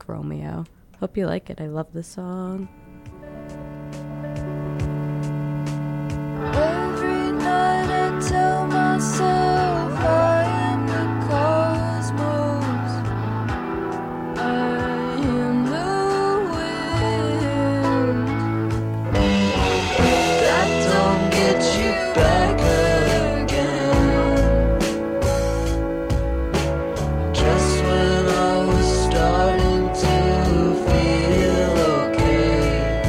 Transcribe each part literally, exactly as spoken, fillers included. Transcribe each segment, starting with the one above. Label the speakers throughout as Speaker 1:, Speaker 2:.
Speaker 1: Romeo. Hope you like it. I love this song.
Speaker 2: Every night I tell myself I am the cosmos. I am the wind. That don't get you back again. Just when I was starting to feel okay,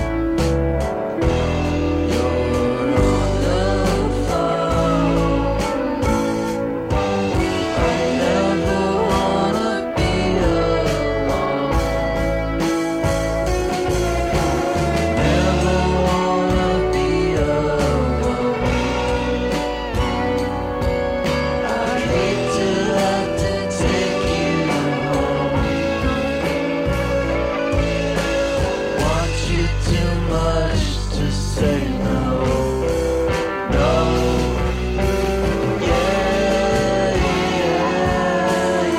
Speaker 2: you're on the phone. I never wanna be alone. Never wanna be alone. I hate to have to take you home. Want you too much to say no. No. Yeah, yeah,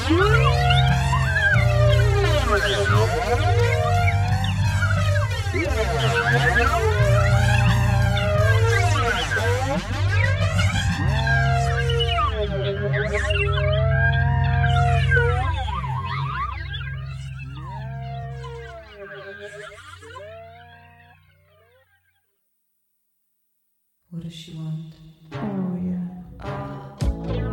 Speaker 2: What does she want?
Speaker 1: Oh, yeah.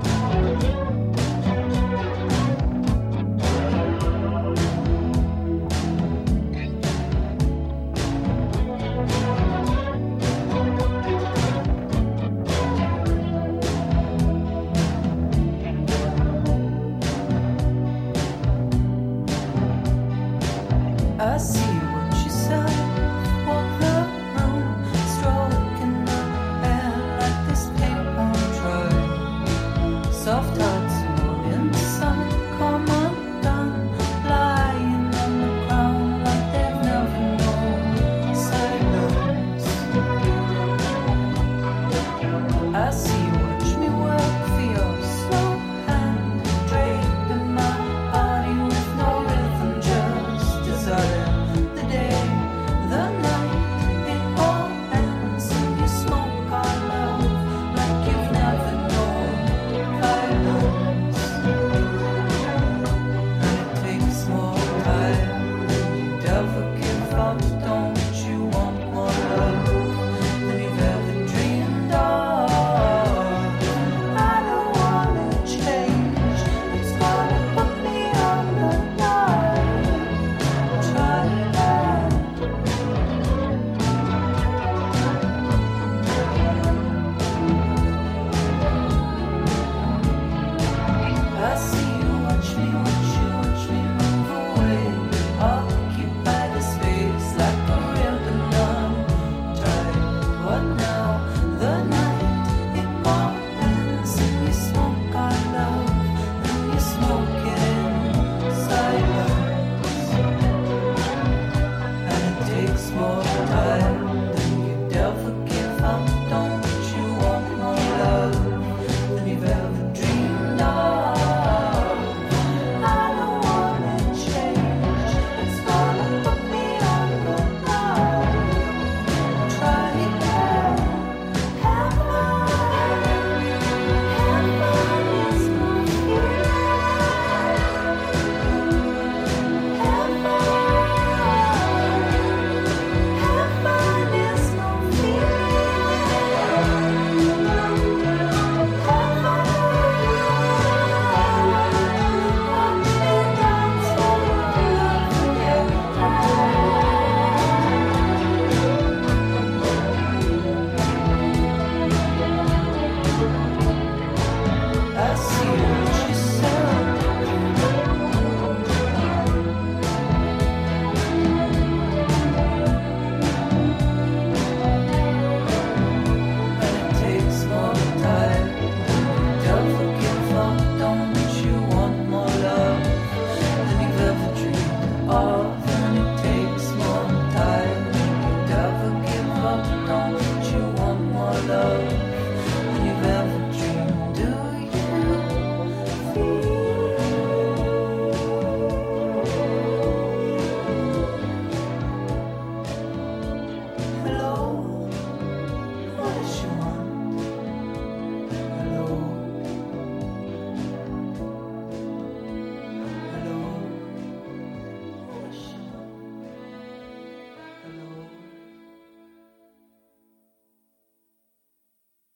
Speaker 2: I see what she said. Walk the room, stroking the hair like this paint won't dry. Soft hearts in the sun, come undone, lying on the ground like they've never known silence. I see you watch me work for your slow hand, draping my body with no rhythm, just desire. The day, the night, it all ends, and you smoke our love like you've never known violence. And it takes more time than you'd ever give up. Don't you want more love than you've ever dreamed of? I don't wanna change. It's gonna put me on the line. Try that. I see you watch me, watch you, watch me move away. Occupy the space like a ribbon untied. What now? The night it all ends, and you smoke our love, and you smoke it in silence. And it takes more time than you'd ever give up. Don't you want more love than you've ever dreamed of? I don't wanna change. It's gonna put me on the line. Try again. Heaven, heaven is my feeling. Heaven, heaven is my I see what you said. And it takes more time. Don't forgive up. Don't you want more love than you've ever dreamed of? And it takes more time. Don't forgive up. Don't you want more love than you've ever dreamed? Do you feel? Hello, what does she want? Hello, hello, what does she want? Hello.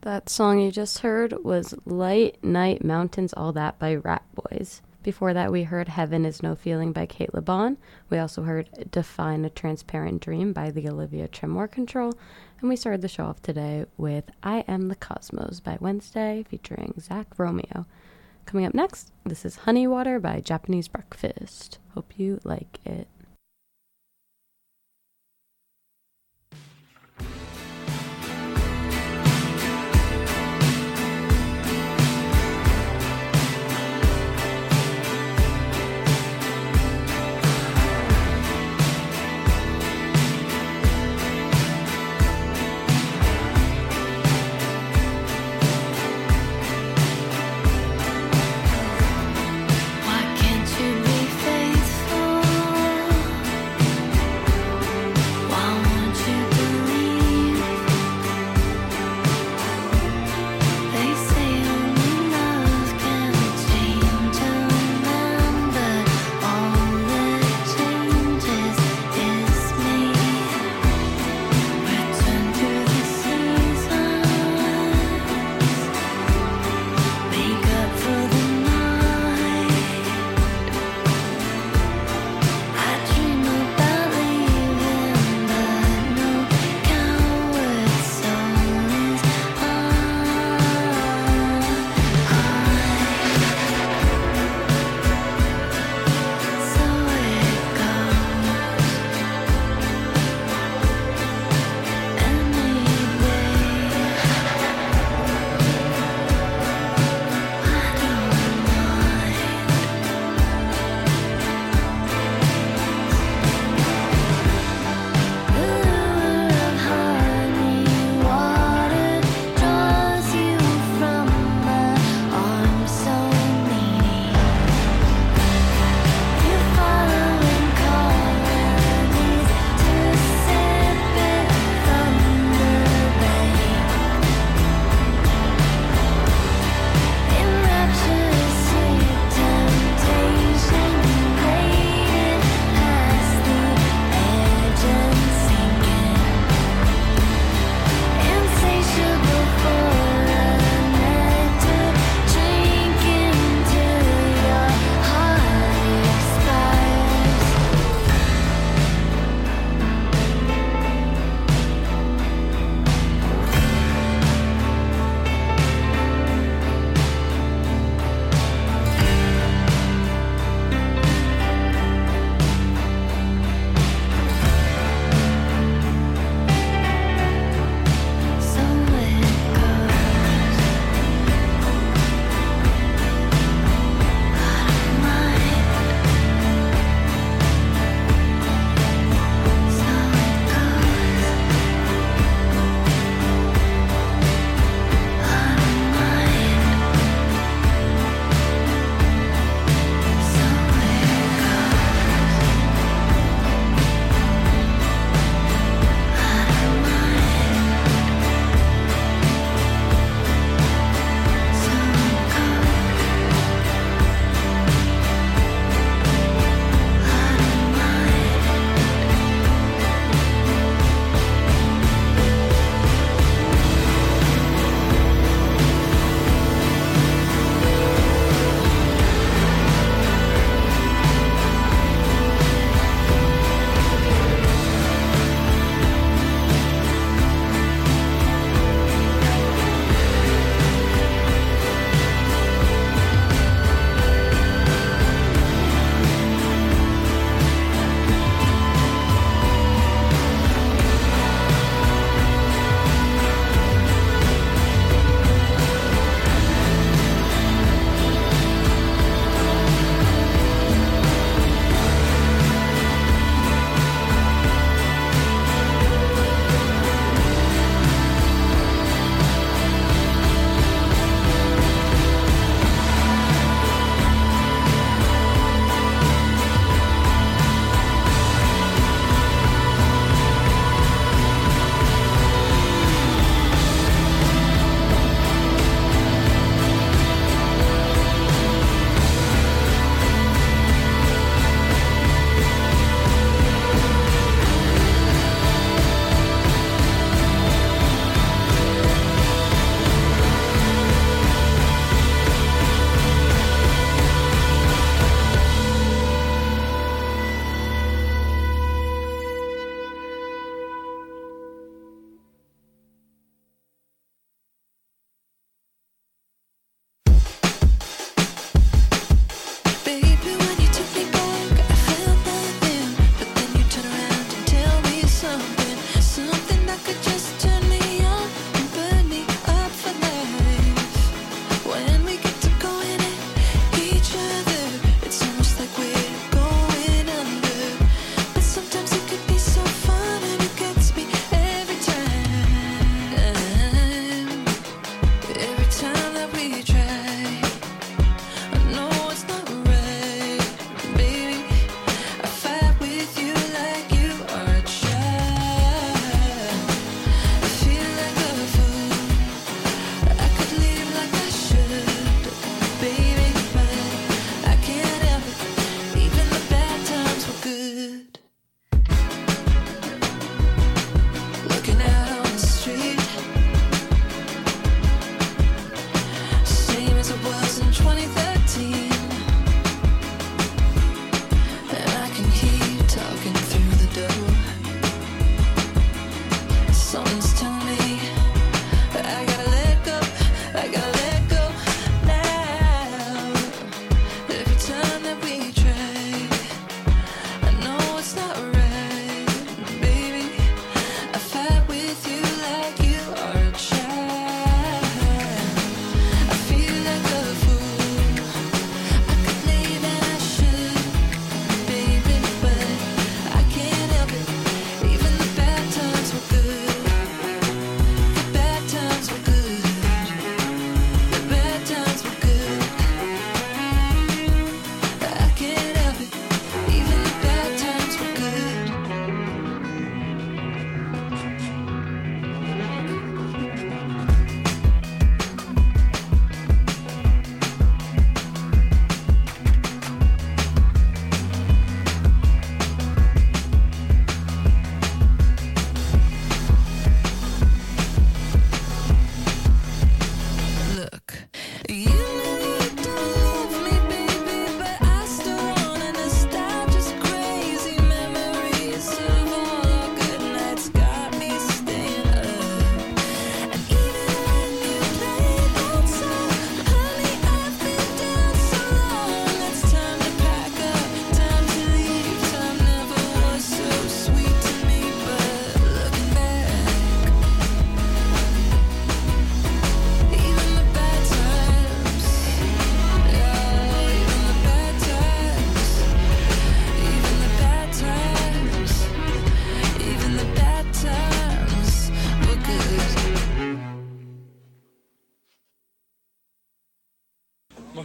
Speaker 3: That song you just heard was Light, Night, Mountains, All That by Rat Boys. Before that, we heard Heaven Is No Feeling by Kate LeBon. We also heard Define a Transparent Dream by the Olivia Tremor Control. And we started the show off today with I Am the Cosmos by Wednesday featuring Zach Romeo. Coming up next, this is Honey Water by Japanese Breakfast. Hope you like it.
Speaker 4: Why can't you be faithful?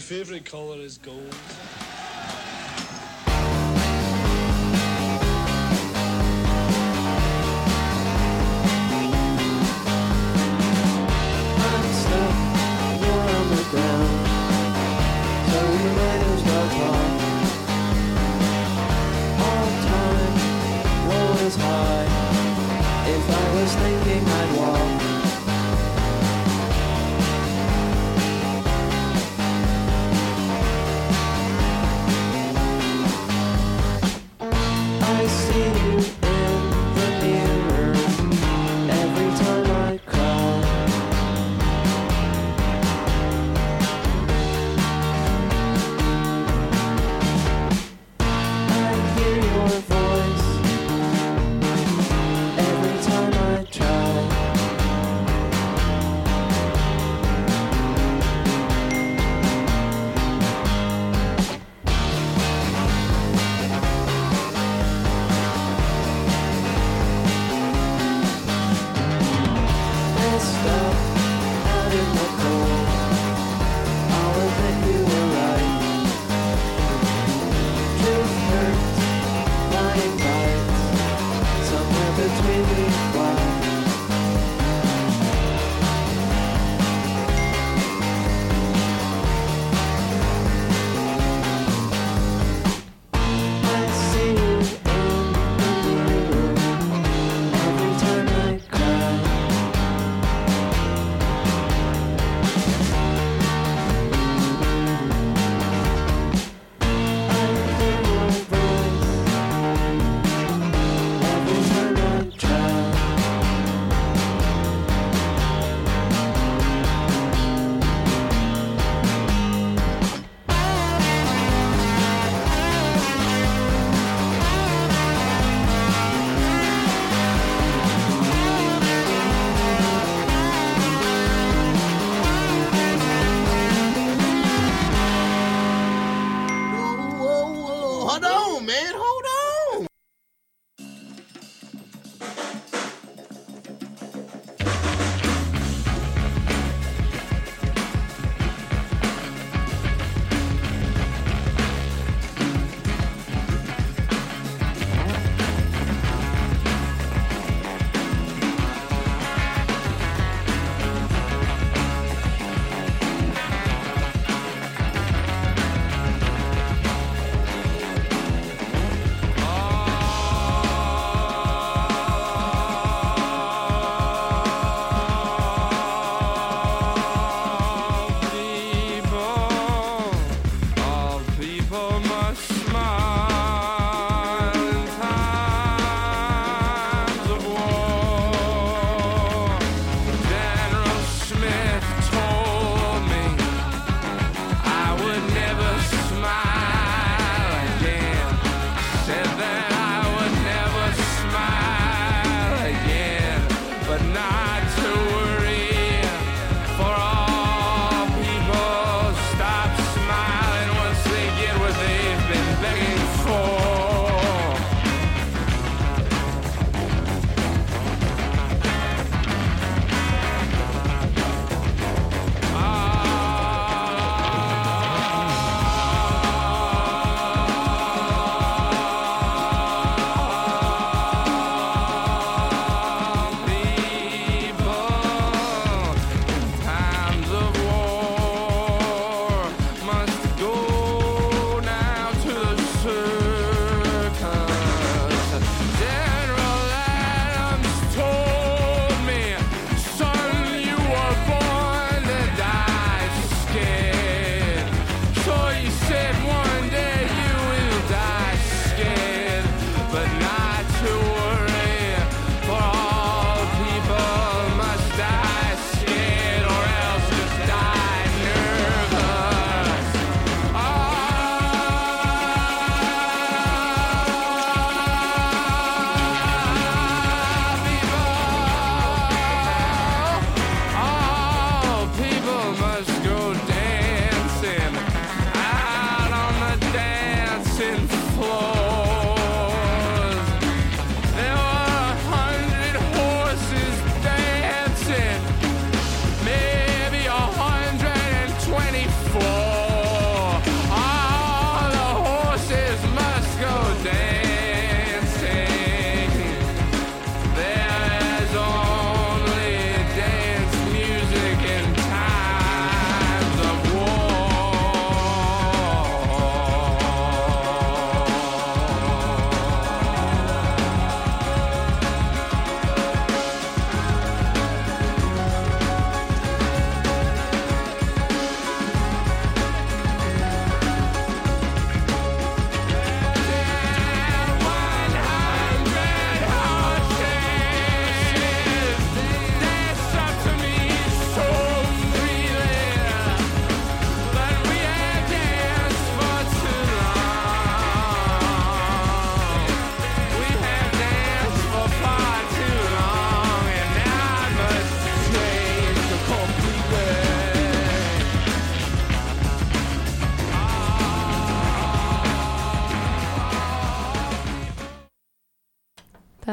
Speaker 4: favourite colour is gold.
Speaker 5: I'm stuck, you're on the ground, so we might as well talk. All time, low is high. If I was thinking I'd walk. I see you in the mirror every time I cry. I hear your voice every time I try. Messed up out in the cold, I'll admit you were right. Truth hurts, lying bites, somewhere between we fly. I see you in the mirror every time I cry. I hear your voice every time I try.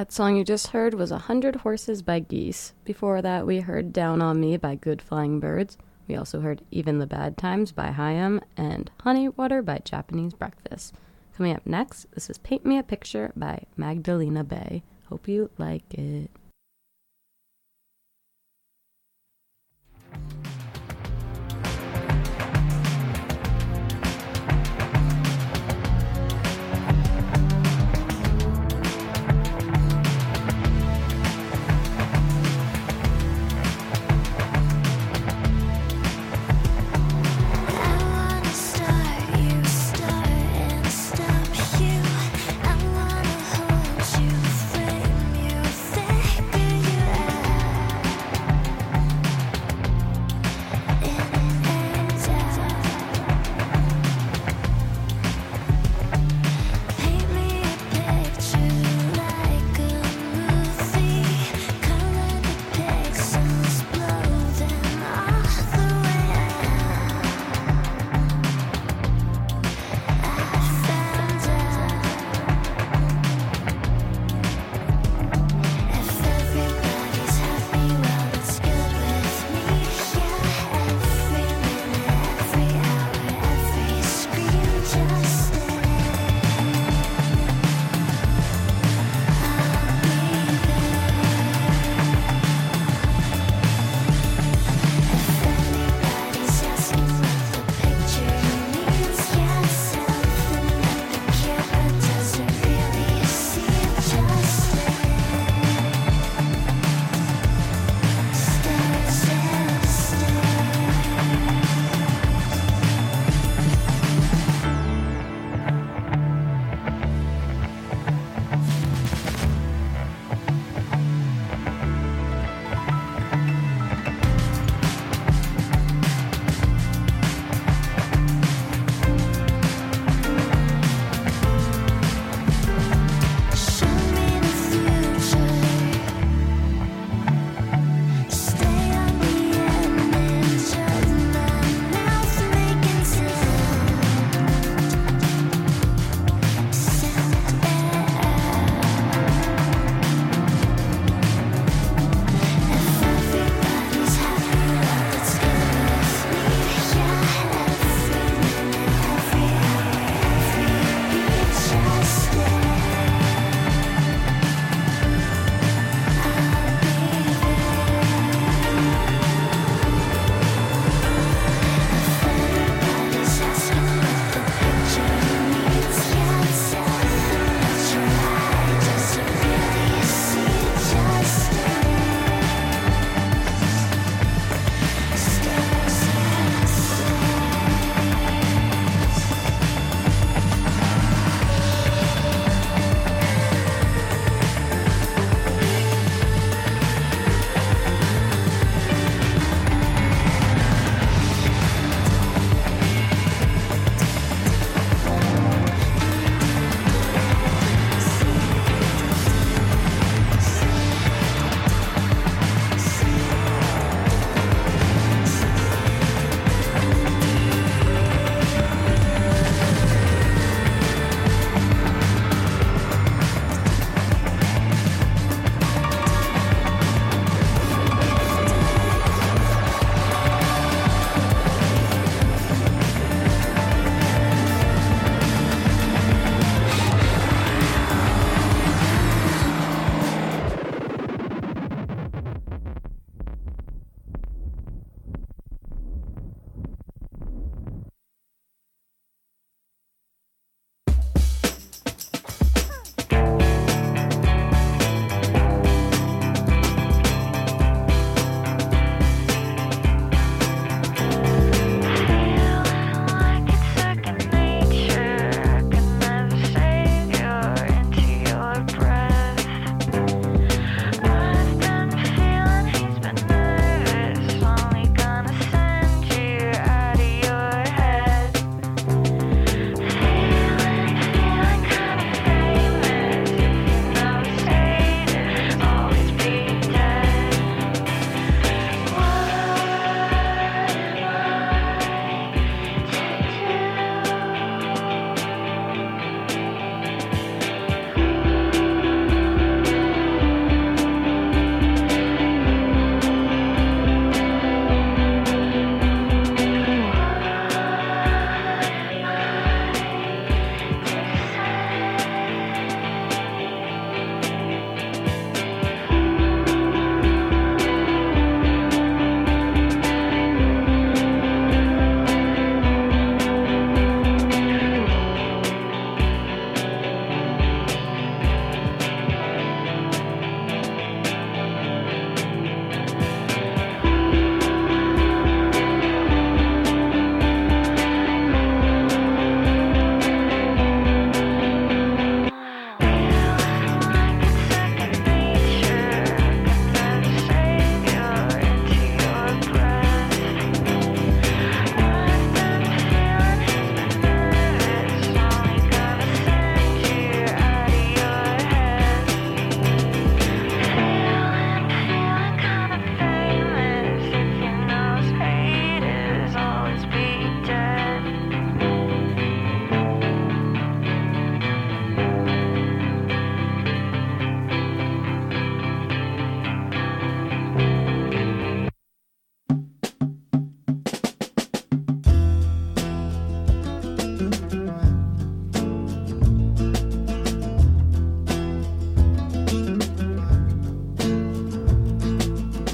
Speaker 3: That song you just heard was A Hundred Horses by Geese. Before that, we heard Down on Me by Good Flying Birds. We also heard Even the Bad Times by Haim and Honey Water by Japanese Breakfast. Coming up next, this is Paint Me a Picture by Magdalena Bay. Hope you like it.
Speaker 4: Stop you. I wanna hold you, frame you, fix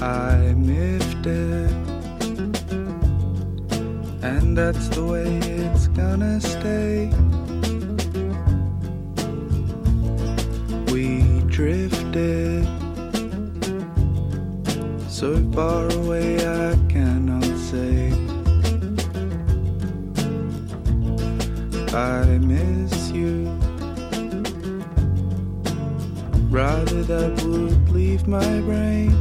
Speaker 4: I miffed it, and that's the way it's gonna stay. We drifted so far away I cannot say. I miss you, rather that would leave my brain.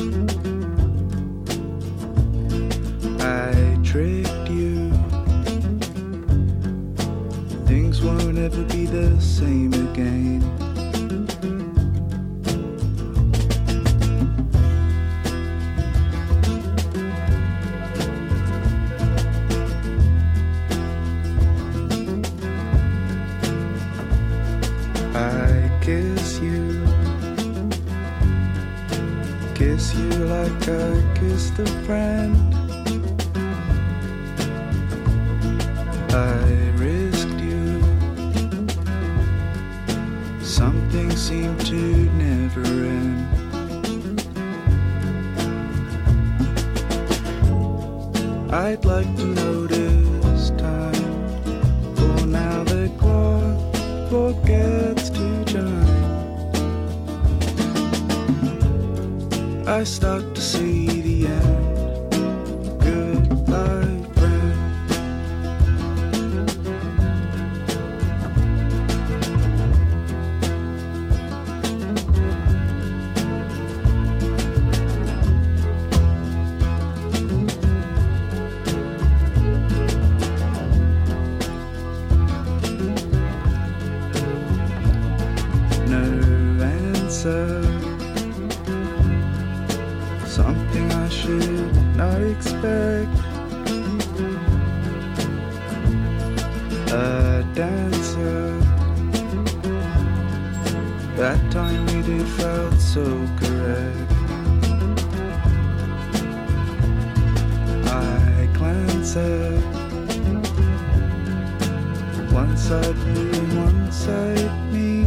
Speaker 4: I tricked you, things won't ever be the same again. I kiss you, kiss you like I kissed a friend. I risked you, something seemed to never end. I'd like to notice time, for now the clock forgets to chime. I start to see the end. Goodbye, friend. No answer, something I should not expect. A dancer, that time we did felt so correct. I glance at one side you and one side me.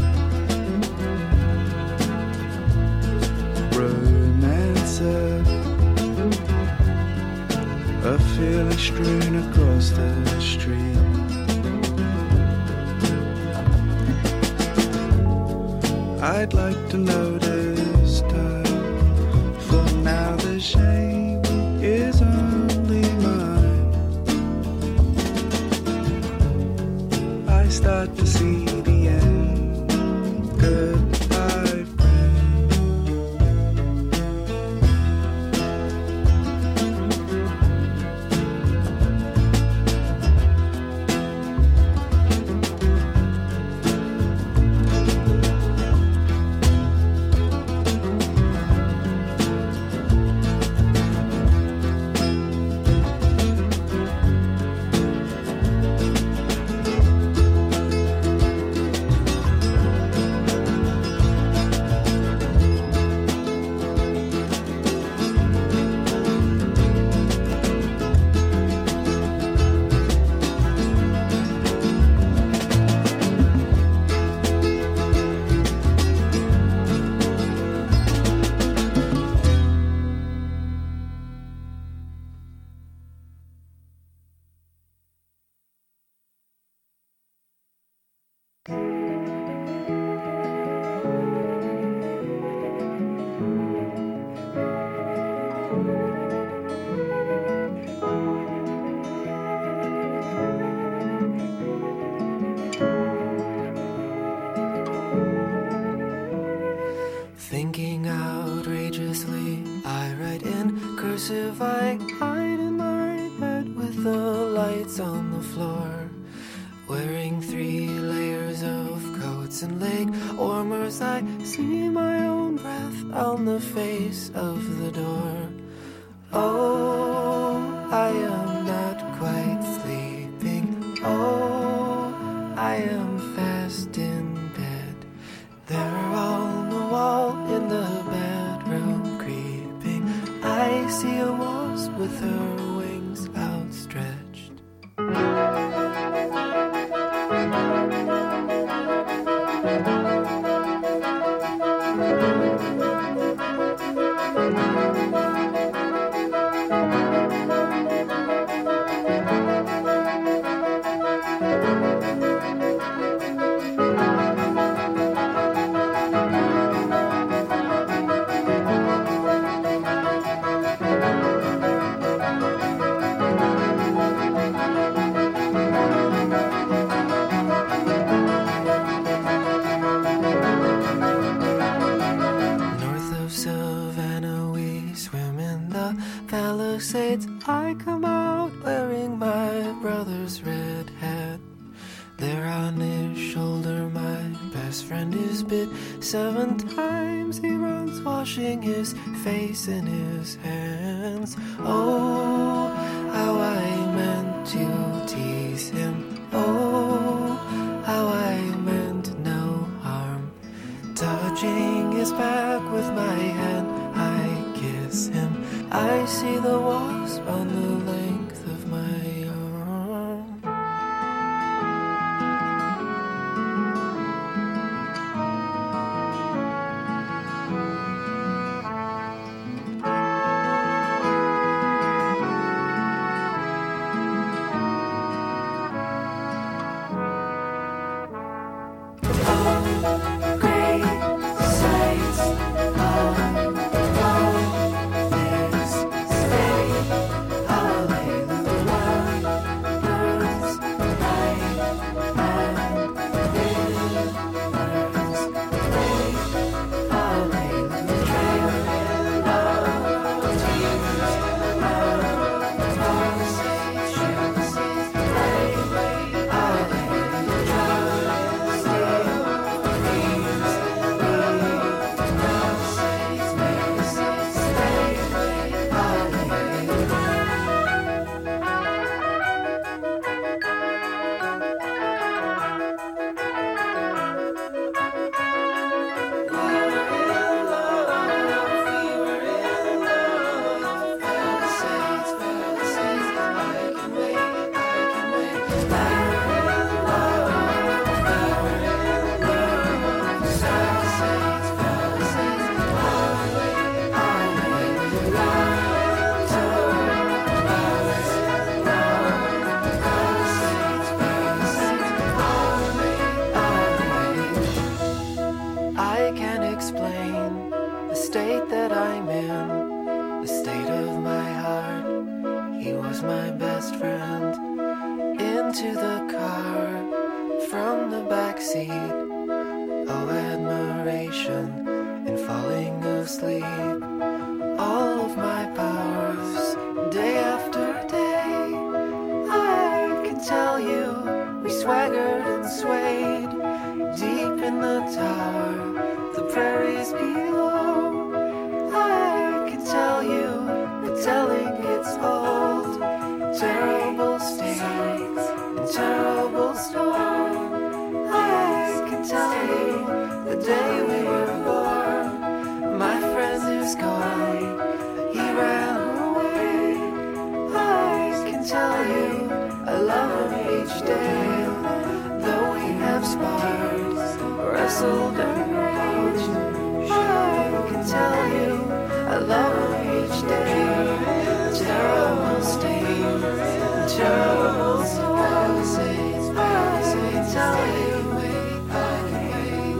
Speaker 4: Romancer, a feeling strewn across the street. I'd like to notice time, for now the shame is only mine. I start to see the end. Goodbye, friend.
Speaker 5: Thinking outrageously, I write in cursive. I hide in my bed with the lights on the floor, wearing three layers of coats and leg warmers. I see my own breath on the face of the door. Oh, I am not quite sleeping. Oh, I am fast in bed. They're on the wall in the bedroom creeping. I see a wasp with her wings outstretched. Palisades, I come out wearing my brother's red hat. There on his shoulder, my best friend is bit. Seven times he runs, washing his face in his hands. Oh, how I meant to tease him. Oh, how I meant no harm. Touching his back with my hand, I kiss him. I see the wasp on the length of my arm. I can't explain the state that I'm in, the state of my heart. He was my best friend. Into the car, from the back seat. Oh, admiration in falling asleep. All of my powers, day after day. I can tell you, we swaggered and swayed. Deep in the tower, the prairies below. I can tell you, but telling it's old. Terrible state, and terrible storm. I can tell you, the day we were born. My friend is gone, he ran away. I can tell you, I love him each day. Though we have sparred, wrestled and raged, I can tell you, I love him each day. Terrible state, terrible storm. I can tell you, I can wait.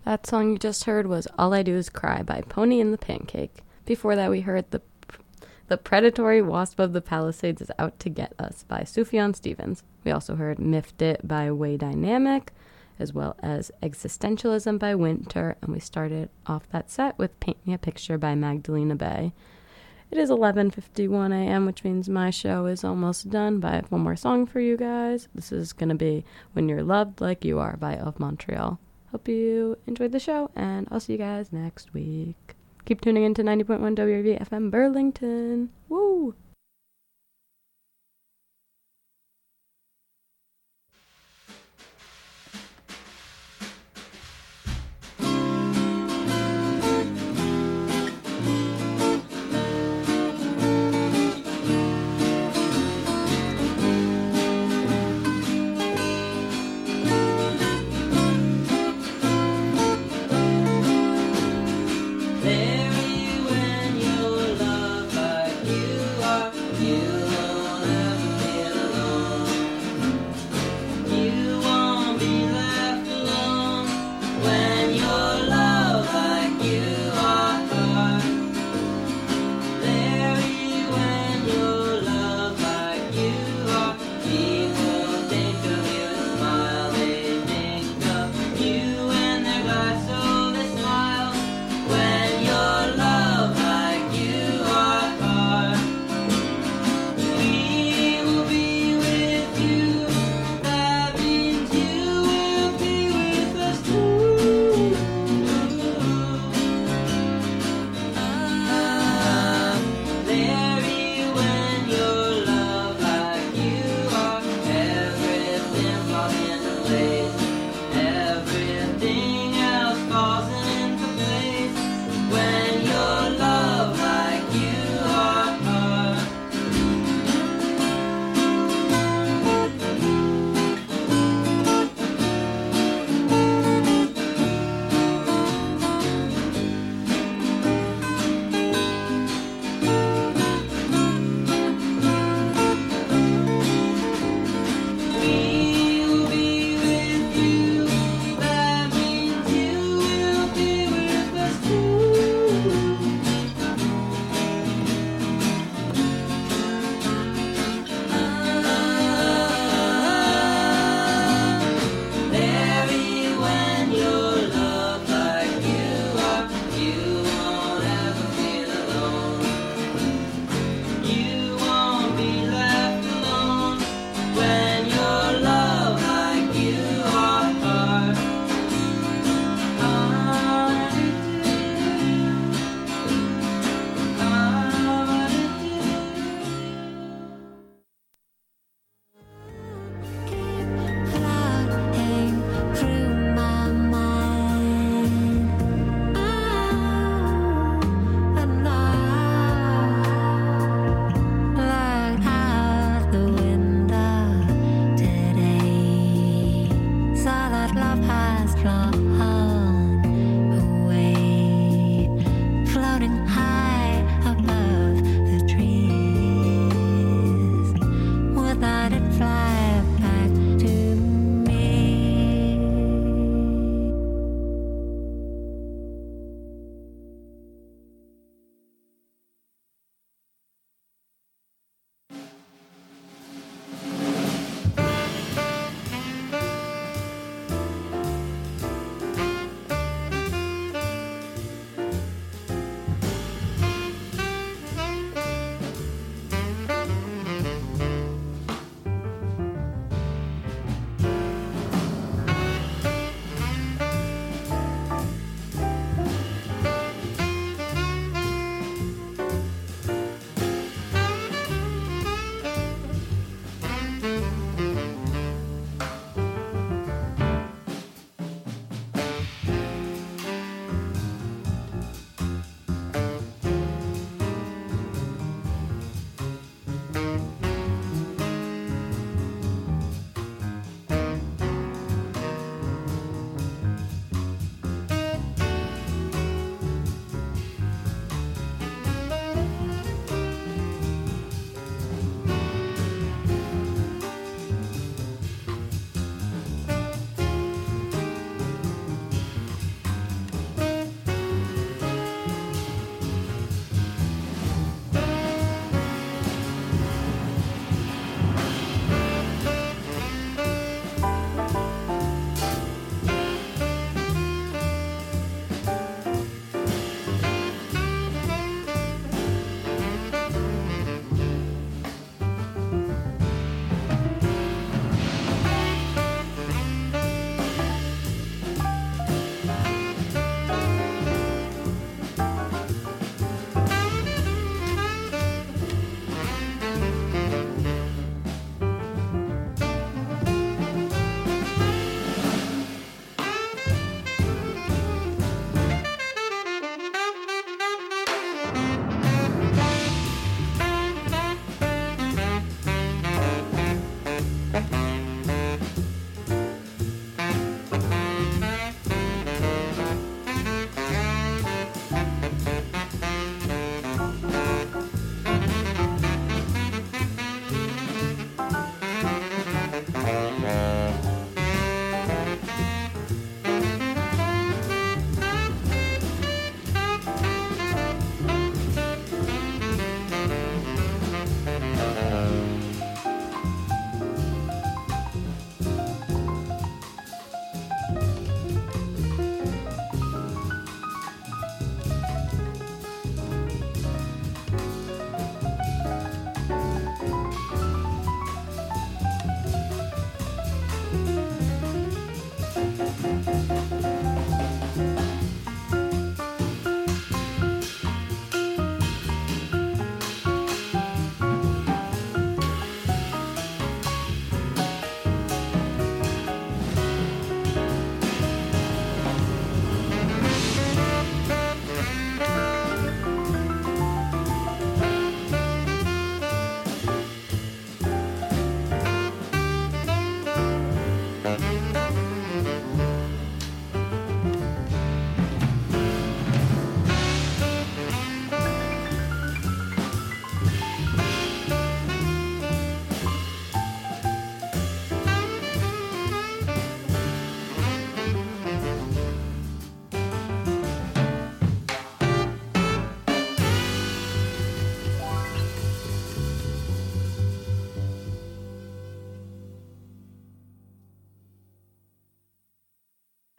Speaker 3: That song you just heard was All I Do Is Cry by Pony and the Pancake. Before that, we heard The The Predatory Wasp of the Palisades is Out to Get Us by Sufjan Stevens. We also heard Miffed It by Way Dynamic, as well as Existentialism by Winter, and we started off that set with Paint Me a Picture by Magdalena Bay. It is eleven fifty-one a.m., which means my show is almost done, but I have one more song for you guys. This is going to be When You're Loved Like You Are by Of Montreal. Hope you enjoyed the show, and I'll see you guys next week. Keep tuning in to ninety point one W R V F M Burlington. Woo!
Speaker 2: Marry when you're loved like you are.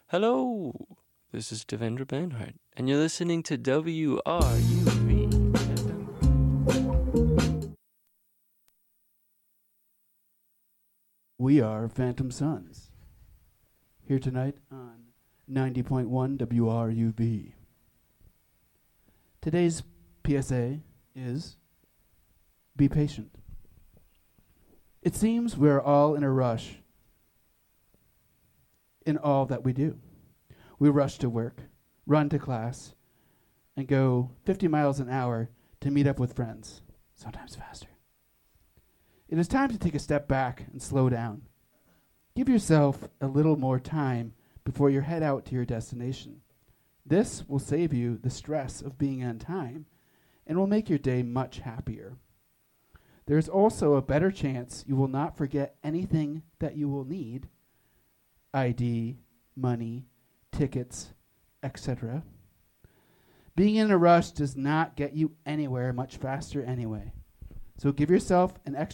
Speaker 6: Hello, this is Devendra Banhart, and you're listening to W R U V.
Speaker 7: We are Phantom Sons, here tonight on ninety point one W R U V. Today's P S A is, be patient. It seems we're all in a rush in all that we do. We rush to work, run to class, and go fifty miles an hour to meet up with friends, sometimes faster. It is time to take a step back and slow down. Give yourself a little more time before you head out to your destination. This will save you the stress of being on time and will make your day much happier. There is also a better chance you will not forget anything that you will need, I D, money, tickets, et cetera. Being in a rush does not get you anywhere much faster anyway. So give yourself an extra